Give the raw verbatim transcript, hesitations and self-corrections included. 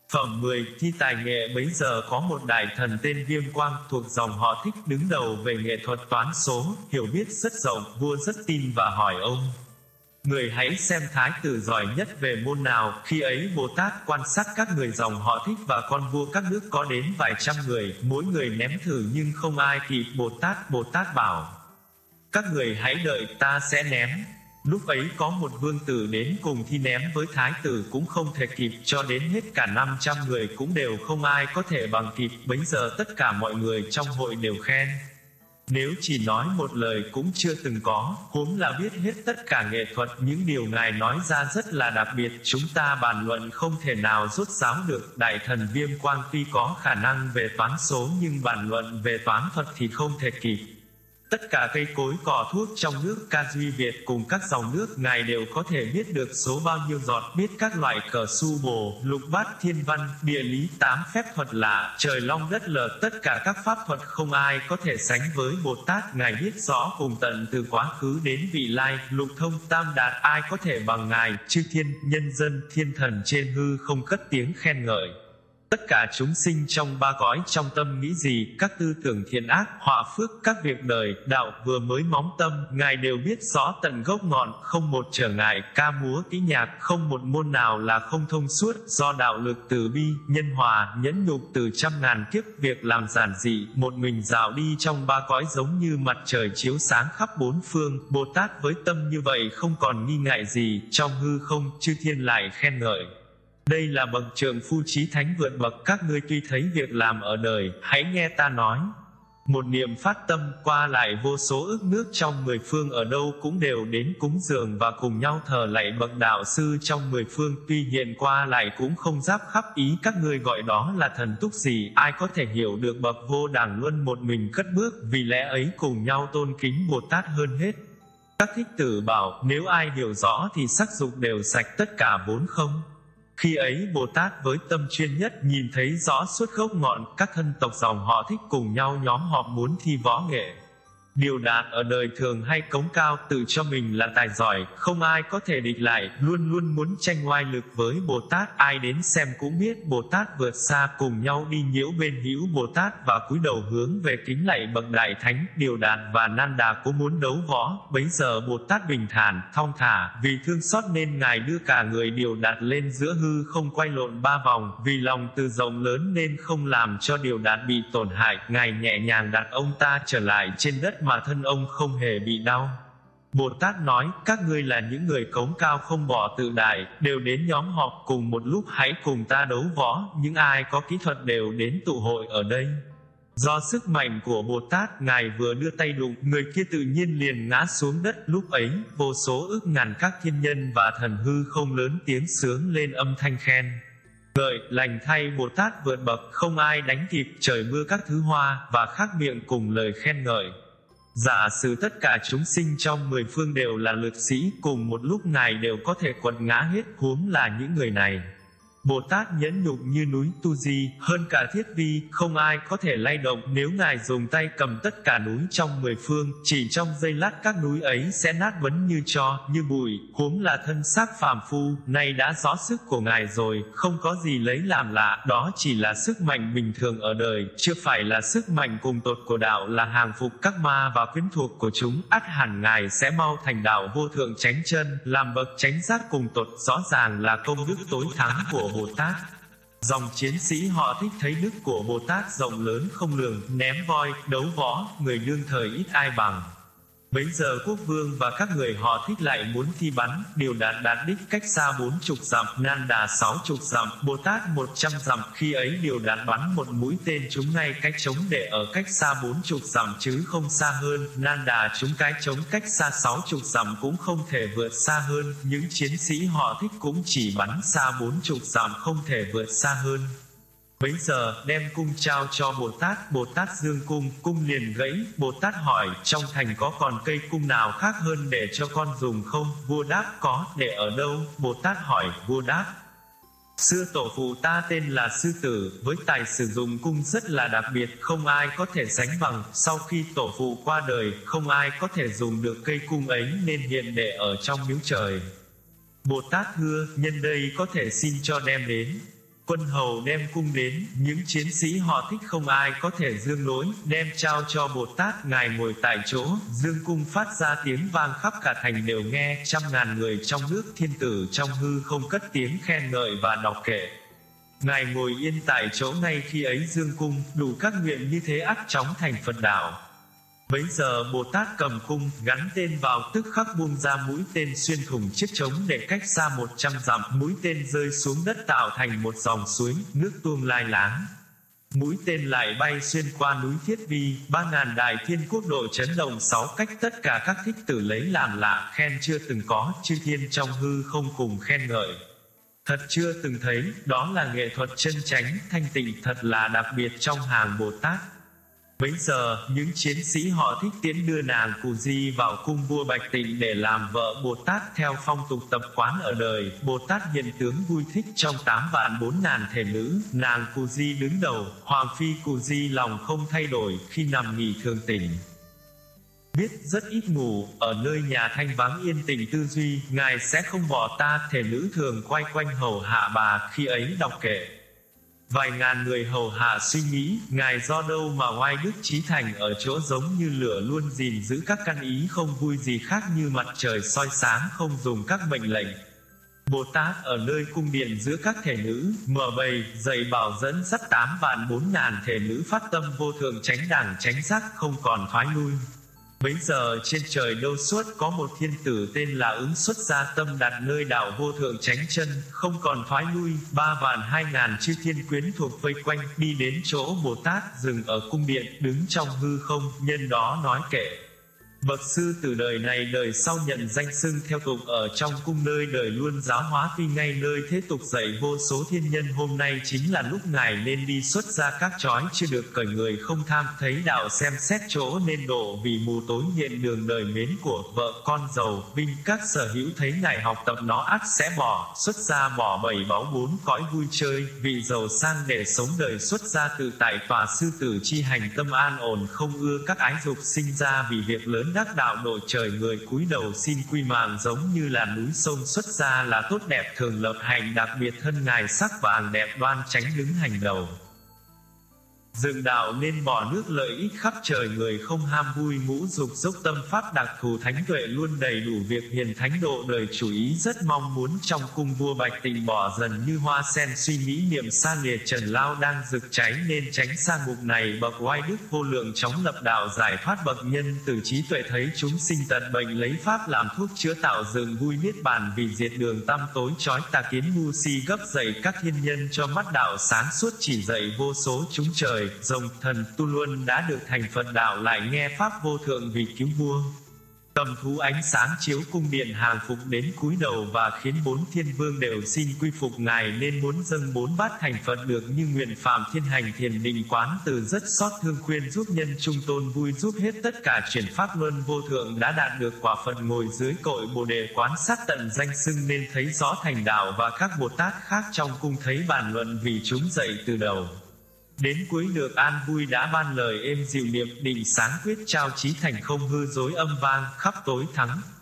Phẩm mười. Thi tài nghệ. Bấy giờ có một đại thần tên Viêm Quang, thuộc dòng họ Thích, đứng đầu về nghệ thuật toán số, hiểu biết rất rộng. Vua rất tin và hỏi ông: người hãy xem thái tử giỏi nhất về môn nào. Khi ấy Bồ Tát quan sát các người dòng họ Thích và con vua các nước có đến vài trăm người, mỗi người ném thử nhưng không ai kịp Bồ Tát. Bồ Tát bảo: các người hãy đợi, ta sẽ ném. Lúc ấy có một vương tử đến cùng thi ném với thái tử, cũng không thể kịp, cho đến hết cả năm trăm người cũng đều không ai có thể bằng kịp. Bấy giờ tất cả mọi người trong hội đều khen: nếu chỉ nói một lời cũng chưa từng có, huống là biết hết tất cả nghệ thuật. Những điều ngài nói ra rất là đặc biệt, chúng ta bàn luận không thể nào rốt ráo được. Đại thần Viêm Quang tuy có khả năng về toán số nhưng bàn luận về toán thuật thì không thể kịp. Tất cả cây cối cỏ thuốc trong nước Ca Duy Việt cùng các dòng nước ngài đều có thể biết được số bao nhiêu giọt, biết các loại cờ su bồ, lục bát thiên văn, địa lý, tám phép thuật lạ, trời long đất lở, tất cả các pháp thuật không ai có thể sánh với Bồ Tát. Ngài biết rõ cùng tận từ quá khứ đến vị lai, lục thông tam đạt, ai có thể bằng ngài. Chư thiên, nhân dân, thiên thần trên hư không cất tiếng khen ngợi. Tất cả chúng sinh trong ba cõi trong tâm nghĩ gì, các tư tưởng thiện ác, họa phước, các việc đời, đạo vừa mới móng tâm, ngài đều biết rõ tận gốc ngọn, không một trở ngại. Ca múa kỹ nhạc, không một môn nào là không thông suốt, do đạo lực từ bi, nhân hòa, nhẫn nhục từ trăm ngàn kiếp, việc làm giản dị, một mình dạo đi trong ba cõi giống như mặt trời chiếu sáng khắp bốn phương. Bồ Tát với tâm như vậy không còn nghi ngại gì, trong hư không, chư thiên lại khen ngợi: đây là bậc trượng phu chí thánh vượt bậc. Các ngươi tuy thấy việc làm ở đời, hãy nghe ta nói. Một niệm phát tâm, qua lại vô số ức nước trong mười phương, ở đâu cũng đều đến cúng dường và cùng nhau thờ lạy bậc đạo sư trong mười phương. Tuy hiện qua lại cũng không giáp khắp ý các ngươi gọi đó là thần túc gì, ai có thể hiểu được bậc vô đẳng luân một mình cất bước, vì lẽ ấy cùng nhau tôn kính Bồ Tát hơn hết. Các thích tử bảo: nếu ai hiểu rõ thì sắc dục đều sạch, tất cả vốn không. Khi ấy Bồ Tát với tâm chuyên nhất nhìn thấy rõ suốt gốc ngọn. Các thân tộc dòng họ Thích cùng nhau nhóm họp muốn thi võ nghệ. Điều đạt ở đời thường hay cống cao, tự cho mình là tài giỏi, không ai có thể địch lại, luôn luôn muốn tranh oai lực với Bồ Tát. Ai đến xem cũng biết Bồ Tát vượt xa, cùng nhau đi nhiễu bên hữu Bồ Tát và cúi đầu hướng về kính lạy bậc đại thánh. Điều đạt và Nan Đà cố muốn đấu võ, bấy giờ Bồ Tát bình thản, thong thả, vì thương xót nên ngài đưa cả người Điều đạt lên giữa hư không quay lộn ba vòng. Vì lòng từ rộng lớn nên không làm cho Điều đạt bị tổn hại, ngài nhẹ nhàng đặt ông ta trở lại trên đất mà thân ông không hề bị đau. Bồ Tát nói: các ngươi là những người cống cao không bỏ tự đại, đều đến nhóm họp cùng một lúc, hãy cùng ta đấu võ. Những ai có kỹ thuật đều đến tụ hội ở đây. Do sức mạnh của Bồ Tát, ngài vừa đưa tay đụng, người kia tự nhiên liền ngã xuống đất. Lúc ấy vô số ức ngàn các thiên nhân và thần hư không lớn tiếng sướng lên âm thanh khen ngợi: lành thay Bồ Tát vượt bậc, không ai đánh kịp. Trời mưa các thứ hoa và khác miệng cùng lời khen ngợi. Giả sử tất cả chúng sinh trong mười phương đều là lực sĩ, cùng một lúc ngài đều có thể quật ngã hết, huống là những người này. Bồ Tát nhẫn nhục như núi Tu Di, hơn cả thiết vi, không ai có thể lay động. Nếu ngài dùng tay cầm tất cả núi trong mười phương, chỉ trong giây lát các núi ấy sẽ nát bấn như tro, như bụi, huống là thân xác phàm phu. Nay đã rõ sức của ngài rồi, không có gì lấy làm lạ, đó chỉ là sức mạnh bình thường ở đời, chưa phải là sức mạnh cùng tột của đạo, là hàng phục các ma và quyến thuộc của chúng. Ắt hẳn ngài sẽ mau thành đạo vô thượng chánh chân, làm bậc chánh giác cùng tột, rõ ràng là công đức tối thắng của Bồ Tát. Dòng chiến sĩ họ Thích thấy đức của Bồ Tát rộng lớn không lường, ném voi, đấu võ, người đương thời ít ai bằng. Bấy giờ quốc vương và các người họ Thích lại muốn thi bắn. Điều đạt đạt đích cách xa bốn chục dặm, Nan Đà sáu chục dặm, Bồ Tát một trăm dặm. Khi ấy Điều đạt bắn một mũi tên trúng ngay cách trống để ở cách xa bốn chục dặm chứ không xa hơn. Nan Đà trúng cái trống cách xa sáu chục dặm cũng không thể vượt xa hơn. Những chiến sĩ họ Thích cũng chỉ bắn xa bốn chục dặm, không thể vượt xa hơn. Bấy giờ đem cung trao cho Bồ Tát. Bồ Tát dương cung, cung liền gãy. Bồ Tát hỏi: trong thành có còn cây cung nào khác hơn để cho con dùng không? Vua đáp: có. Để ở đâu? Bồ Tát hỏi. Vua đáp: xưa tổ phụ ta tên là Sư Tử, với tài sử dụng cung rất là đặc biệt, không ai có thể sánh bằng. Sau khi tổ phụ qua đời, không ai có thể dùng được cây cung ấy nên hiện để ở trong miếu trời. Bồ Tát thưa: nhân đây có thể xin cho đem đến. Quân hầu đem cung đến, những chiến sĩ họ thích không ai có thể dương lỗi, đem trao cho Bồ Tát. Ngài ngồi tại chỗ, dương cung phát ra tiếng vang khắp cả thành đều nghe, trăm ngàn người trong nước thiên tử trong hư không cất tiếng khen ngợi và đọc kệ. Ngài ngồi yên tại chỗ ngay khi ấy dương cung, đủ các nguyện như thế ắt chóng thành Phật đạo. Bấy giờ Bồ Tát cầm cung, gắn tên vào, tức khắc buông ra mũi tên xuyên thủng chiếc trống để cách xa một trăm dặm, mũi tên rơi xuống đất tạo thành một dòng suối, nước tuôn lai láng. Mũi tên lại bay xuyên qua núi Thiết Vi, ba ngàn đại thiên quốc độ chấn động sáu cách, tất cả các thích tử lấy làm lạ, khen chưa từng có, chư thiên trong hư không cùng khen ngợi. Thật chưa từng thấy, đó là nghệ thuật chân chánh, thanh tịnh, thật là đặc biệt trong hàng Bồ Tát. Bấy giờ, những chiến sĩ họ thích tiễn đưa nàng Cù Di vào cung vua Bạch Tịnh để làm vợ Bồ Tát theo phong tục tập quán ở đời. Bồ Tát hiện tướng vui thích trong tám vạn bốn ngàn thể nữ, nàng Cù Di đứng đầu. Hoàng phi Cù Di lòng không thay đổi, khi nằm nghỉ thường tỉnh. Biết rất ít ngủ, ở nơi nhà thanh vắng yên tĩnh tư duy, ngài sẽ không bỏ ta. Thể nữ thường quay quanh hầu hạ bà, khi ấy đọc kệ. Vài ngàn người hầu hạ suy nghĩ, ngài do đâu mà oai đức trí thành, ở chỗ giống như lửa luôn gìn giữ các căn ý, không vui gì khác như mặt trời soi sáng, không dùng các mệnh lệnh. Bồ Tát ở nơi cung điện giữa các thể nữ, mở bày, dạy bảo dẫn dắt tám vạn bốn ngàn thể nữ phát tâm vô thượng chánh đẳng chánh giác, không còn thoái lui. Bấy giờ trên trời đâu suốt có một thiên tử tên là Ứng xuất gia tâm đặt nơi đạo vô thượng chánh chân, không còn thoái lui. Ba vạn hai ngàn chư thiên quyến thuộc vây quanh, đi đến chỗ Bồ Tát, dừng ở cung điện, đứng trong hư không, nhân đó nói kệ. Bậc sư từ đời này đời sau nhận danh xưng theo tục ở trong cung nơi đời luôn giáo hóa, tuy ngay nơi thế tục dạy vô số thiên nhân. Hôm nay chính là lúc ngài nên đi xuất ra các trói chưa được cởi, người không tham thấy đạo xem xét chỗ nên độ, vì mù tối nghiện đường đời mến của vợ con giàu vinh. Các sở hữu thấy ngài học tập nó ắt sẽ bỏ, xuất ra bỏ bảy báu bốn cõi vui chơi, vị giàu sang để sống đời xuất ra tự tại tòa sư tử chi hành tâm an ổn, không ưa các ái dục sinh ra vì việc lớn đắc đạo độ trời. Người cúi đầu xin quy mạng giống như là núi sông, xuất ra là tốt đẹp thường lập hành, đặc biệt thân ngài sắc vàng đẹp đoan chánh đứng hành đầu. Dựng đạo nên bỏ nước lợi ích khắp trời, người không ham vui ngũ dục, dốc tâm pháp đặc thù thánh tuệ luôn đầy đủ việc hiền thánh độ đời. Chủ ý rất mong muốn trong cung vua Bạch Tịnh bỏ dần như hoa sen, suy nghĩ niệm xa lìa trần lao đang rực cháy, nên tránh xa ngục này. Bậc oai đức vô lượng chóng lập đạo giải thoát, bậc nhân từ trí tuệ thấy chúng sinh tận bệnh, lấy pháp làm thuốc chữa tạo dựng vui niết bàn, vì diệt đường tăm tối chói tà kiến ngu si, gấp dậy các thiên nhân cho mắt đạo sáng suốt, chỉ dạy vô số chúng trời rồng thần tu luôn đã được thành Phật đạo, lại nghe pháp vô thượng vì cứu vua. Cầm thú ánh sáng chiếu cung điện hàng phục đến cúi đầu, và khiến bốn thiên vương đều xin quy phục ngài, nên muốn dâng bốn bát thành Phật được như nguyện. Phạm thiên hành thiền định quán từ rất xót thương khuyên, giúp nhân trung tôn vui, giúp hết tất cả chuyển pháp luân vô thượng, đã đạt được quả Phật ngồi dưới cội Bồ đề quán sát tận danh xưng, nên thấy rõ thành đạo. Và các Bồ Tát khác trong cung thấy bàn luận, vì chúng dậy từ đầu đến cuối được an vui, đã ban lời êm dịu niệm định sáng quyết, trao trí thành không hư dối âm vang khắp tối thắng.